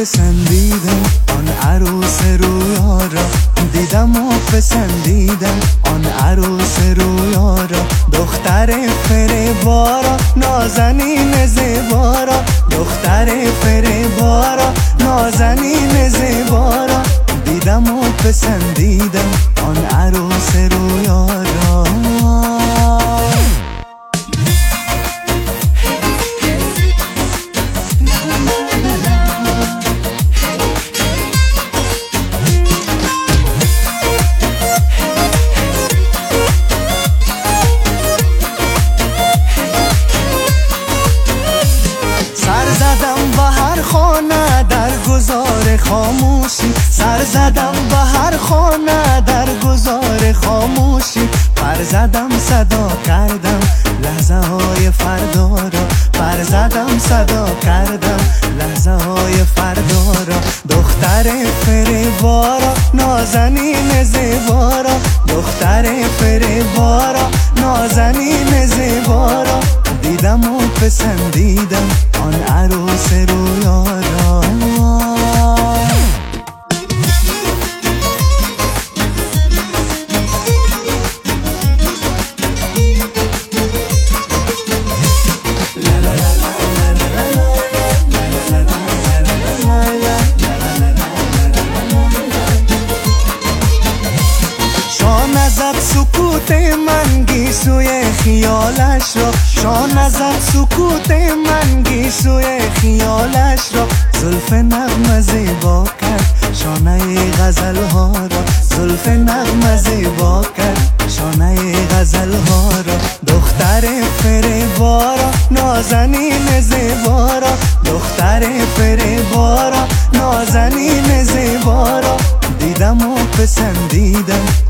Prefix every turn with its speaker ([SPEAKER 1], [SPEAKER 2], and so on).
[SPEAKER 1] پسندیدم آن عروس رویا را، دیدم و پسندیدم آن عروس رویا را. دختر فریبارا نازنین زیبارا، دختر فریبارا نازنین زیبارا. دیدم و پسندیدم آن عروس رویا را. خاموشی سر زدم به هر خانه در گذار خاموشی. پر زدم صدا کردم لحظه های فردا را، پر زدم صدا کردم لحظه های فردا را. دختر فریبارا نازنین زیبارا، دختر فریبارا نازنین زیبارا. دیدم و پسندیدم آن عروس رویا را. سکوت من گیسوی خیالش را، شان ازد سکوت من گیسوی خیالش را. زلف نغمه زیبا کرد شانه غزل ها را، زلف نغمه زیبا کرد شانه غزل ها را. دختر فریبارا نازنین زیبارا، دختر فریبارا نازنین زیبارا. دیدم و پسندیدم